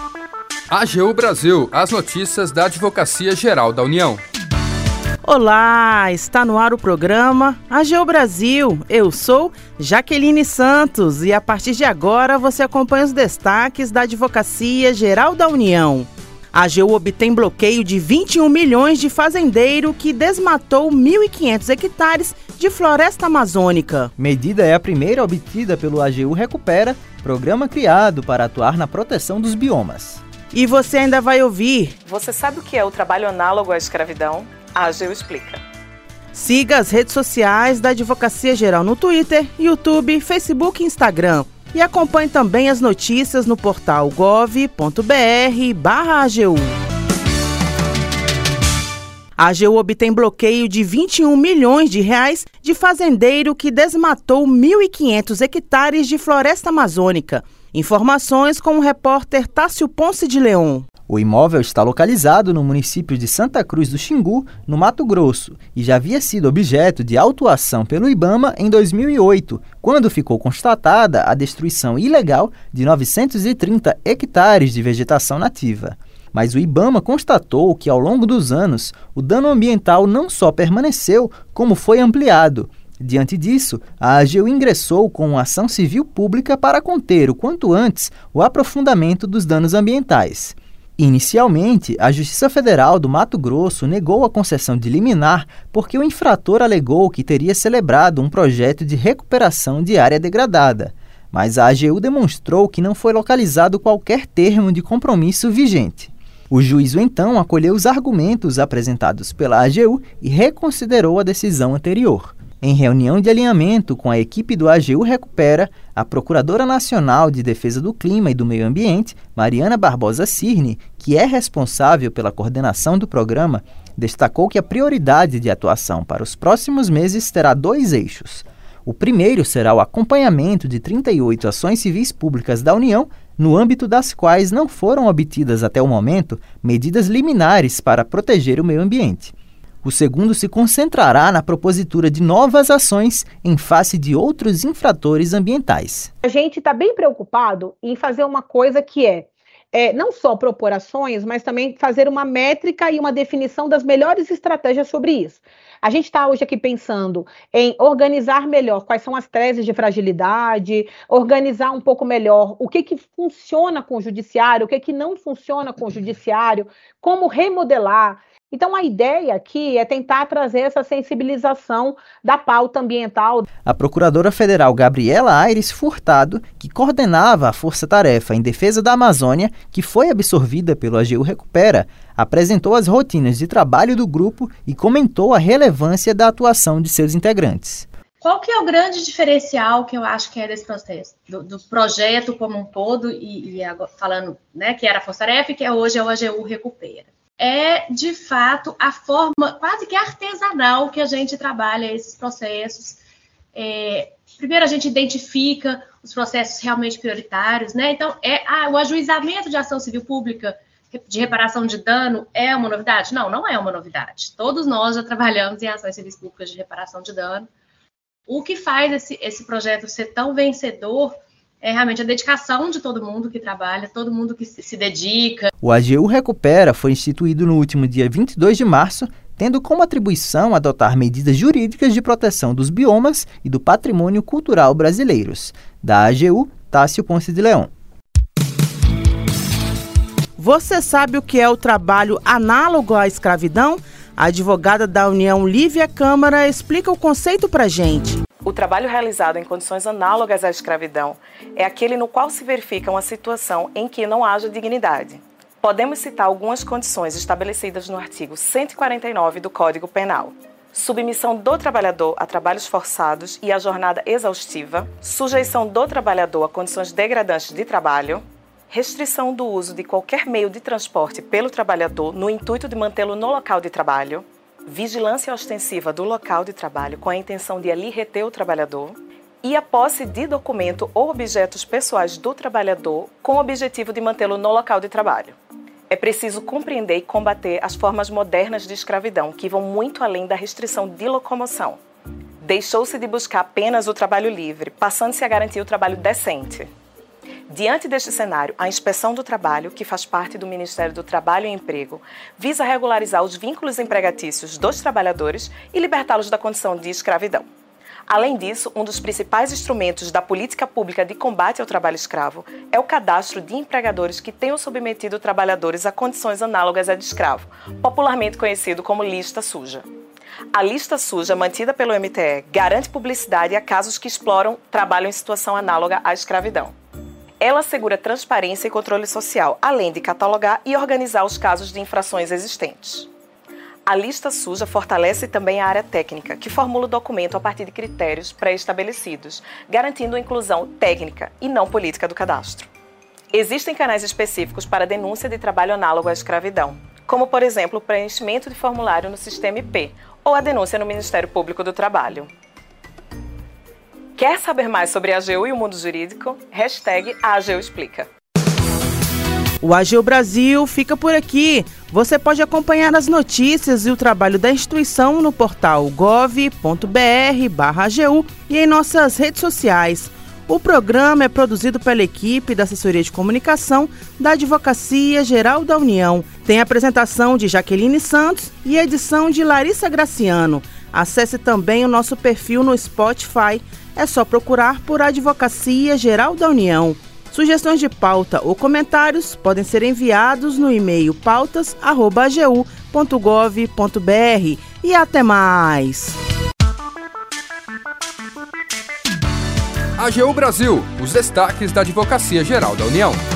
AGU Brasil, as notícias da Advocacia Geral da União. Olá, está no ar o programa AGU Brasil. Eu sou Jaqueline Santos e a partir de agora você acompanha os destaques da Advocacia Geral da União. A AGU obtém bloqueio de 21 milhões de fazendeiro que desmatou 1.500 hectares de floresta amazônica. Medida é a primeira obtida pelo AGU Recupera, programa criado para atuar na proteção dos biomas. E você ainda vai ouvir: você sabe o que é o trabalho análogo à escravidão? A AGU explica. Siga as redes sociais da Advocacia Geral no Twitter, YouTube, Facebook e Instagram. E acompanhe também as notícias no portal gov.br/AGU. A AGU obtém bloqueio de 21 milhões de reais de fazendeiro que desmatou 1.500 hectares de floresta amazônica. Informações com o repórter Tássio Ponce de Leon. O imóvel está localizado no município de Santa Cruz do Xingu, no Mato Grosso, e já havia sido objeto de autuação pelo IBAMA em 2008, quando ficou constatada a destruição ilegal de 930 hectares de vegetação nativa. Mas o IBAMA constatou que, ao longo dos anos, o dano ambiental não só permaneceu, como foi ampliado. Diante disso, a AGU ingressou com uma ação civil pública para conter o quanto antes o aprofundamento dos danos ambientais. Inicialmente, a Justiça Federal do Mato Grosso negou a concessão de liminar porque o infrator alegou que teria celebrado um projeto de recuperação de área degradada. Mas a AGU demonstrou que não foi localizado qualquer termo de compromisso vigente. O juízo, então, acolheu os argumentos apresentados pela AGU e reconsiderou a decisão anterior. Em reunião de alinhamento com a equipe do AGU Recupera, a Procuradora Nacional de Defesa do Clima e do Meio Ambiente, Mariana Barbosa Cirne, que é responsável pela coordenação do programa, destacou que a prioridade de atuação para os próximos meses terá 2 eixos. O primeiro será o acompanhamento de 38 ações civis públicas da União, no âmbito das quais não foram obtidas até o momento medidas liminares para proteger o meio ambiente. O segundo se concentrará na propositura de novas ações em face de outros infratores ambientais. A gente está bem preocupado em fazer uma coisa que é não só propor ações, mas também fazer uma métrica e uma definição das melhores estratégias sobre isso. A gente está hoje aqui pensando em organizar melhor quais são as teses de fragilidade, organizar um pouco melhor o que funciona com o judiciário, o que não funciona com o judiciário, como remodelar. Então, a ideia aqui é tentar trazer essa sensibilização da pauta ambiental. A Procuradora Federal Gabriela Aires Furtado, que coordenava a Força-Tarefa em Defesa da Amazônia, que foi absorvida pelo AGU Recupera, apresentou as rotinas de trabalho do grupo e comentou a relevância da atuação de seus integrantes. Qual que é o grande diferencial que eu acho que é desse processo, do projeto como um todo, e agora falando, né, que era a Força-Tarefa e que hoje é o AGU Recupera? É, de fato, a forma quase que artesanal que a gente trabalha esses processos. Primeiro, a gente identifica os processos realmente prioritários, né? Então, o ajuizamento de ação civil pública de reparação de dano é uma novidade? Não, não é uma novidade. Todos nós já trabalhamos em ações civis públicas de reparação de dano. O que faz esse projeto ser tão vencedor é realmente a dedicação de todo mundo que trabalha, todo mundo que se dedica. O AGU Recupera foi instituído no último dia 22 de março, tendo como atribuição adotar medidas jurídicas de proteção dos biomas e do patrimônio cultural brasileiros. Da AGU, Tássio Ponce de Leon. Você sabe o que é o trabalho análogo à escravidão? A advogada da União, Lívia Câmara, explica o conceito pra gente. O trabalho realizado em condições análogas à escravidão é aquele no qual se verifica uma situação em que não haja dignidade. Podemos citar algumas condições estabelecidas no artigo 149 do Código Penal. Submissão do trabalhador a trabalhos forçados e a jornada exaustiva, sujeição do trabalhador a condições degradantes de trabalho, restrição do uso de qualquer meio de transporte pelo trabalhador no intuito de mantê-lo no local de trabalho, vigilância ostensiva do local de trabalho com a intenção de ali reter o trabalhador e a posse de documento ou objetos pessoais do trabalhador com o objetivo de mantê-lo no local de trabalho. É preciso compreender e combater as formas modernas de escravidão, que vão muito além da restrição de locomoção. Deixou-se de buscar apenas o trabalho livre, passando-se a garantir o trabalho decente. Diante deste cenário, a Inspeção do Trabalho, que faz parte do Ministério do Trabalho e Emprego, visa regularizar os vínculos empregatícios dos trabalhadores e libertá-los da condição de escravidão. Além disso, um dos principais instrumentos da política pública de combate ao trabalho escravo é o cadastro de empregadores que tenham submetido trabalhadores a condições análogas à de escravo, popularmente conhecido como lista suja. A lista suja, mantida pelo MTE, garante publicidade a casos que exploram trabalho em situação análoga à escravidão. Ela assegura transparência e controle social, além de catalogar e organizar os casos de infrações existentes. A lista suja fortalece também a área técnica, que formula o documento a partir de critérios pré-estabelecidos, garantindo a inclusão técnica e não política do cadastro. Existem canais específicos para denúncia de trabalho análogo à escravidão, como, por exemplo, o preenchimento de formulário no Sistema IP ou a denúncia no Ministério Público do Trabalho. Quer saber mais sobre a AGU e o mundo jurídico? #AGUexplica. O AGU Brasil fica por aqui. Você pode acompanhar as notícias e o trabalho da instituição no portal gov.br/AGU e em nossas redes sociais. O programa é produzido pela equipe da Assessoria de Comunicação da Advocacia Geral da União. Tem apresentação de Jaqueline Santos e edição de Larissa Graciano. Acesse também o nosso perfil no Spotify. É só procurar por Advocacia Geral da União. Sugestões de pauta ou comentários podem ser enviados no e-mail pautas@agu.gov.br. E até mais! AGU Brasil, os destaques da Advocacia Geral da União.